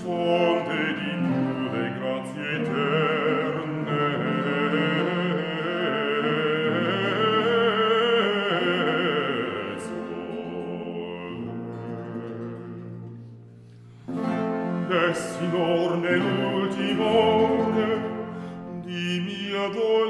fonte di pure grazie eterne. E sinor nell'ultimo ore di mia dolce